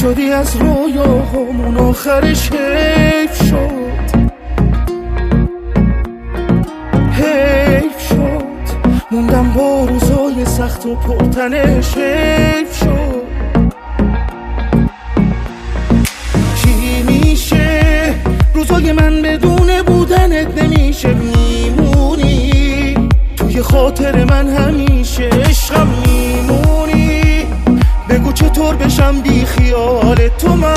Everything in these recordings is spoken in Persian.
شدی از رویاهامون آخرش حیف شد، حیف شد. موندم با روزای سخت و پرتنش حیف شد. چی میشه روزای من بدون بودنت نمیشه، میمونی توی خاطر من همیشه، عشقم میمونی. بگو چطور بشم بی خیال تو من،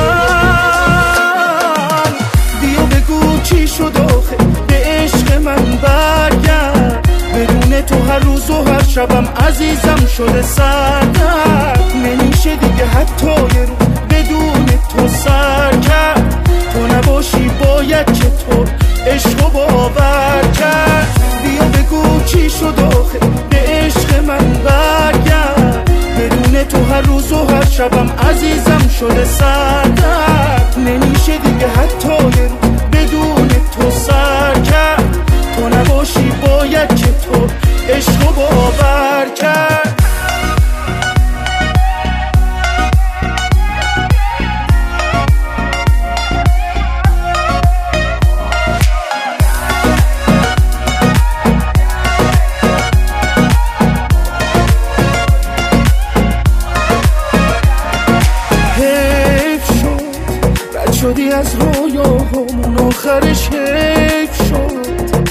بیا بگو چی شد آخه به عشق من برگرد. بدون تو هر روز و هر شبم عزیزم شده سردرد. نمیشه دیگه حتی یه رو بدون تو سر کرد. تو نباشی باید چطور عشق و باور کرد. بیا بگو چی شد آخه به عشق من برگرد. بدون تو هر روز و هر شبم عزیزم شده سردرد. نمیشه دیگه حتی یه رو بدون تو سر کرد. تو نباشی باید چطور عشق و باور کرد. شدی از رویاهامون آخرش حیف شد،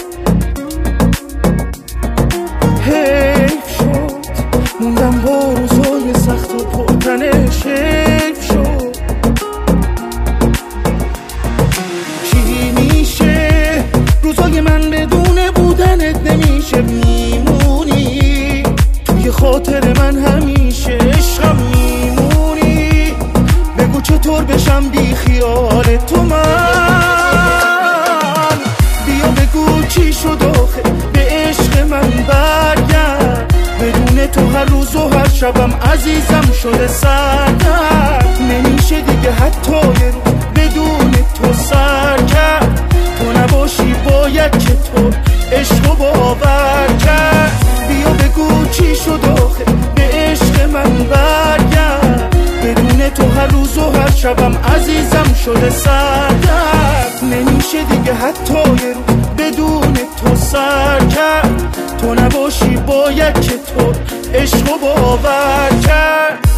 حیف شد. موندم با روزای سخت و پرتنش حیف شد. چی میشه روزای من بدون بودنت نمیشه، میمونی توی خاطر من همیشه، عشقم میمونی. بگو چطور بشم بی خیال تو من، بیا بگو چی شد آخه به عشق من برگرد. بدون تو هر روز و هر شبم عزیزم شده سردرد. نمیشه دیگه حتی یه رو بدون تو سر کرد. تو نباشی باید چطور عشق و باور کرد. بیا بگو چی شد آخه به عشق من برگرد. بدون تو هر روز و هر شبم عزیزم شده سردرد. نمیشه دیگه حتی یه رو بدون تو سر کرد. تو نباشی باید چطور عشق و باور کرد.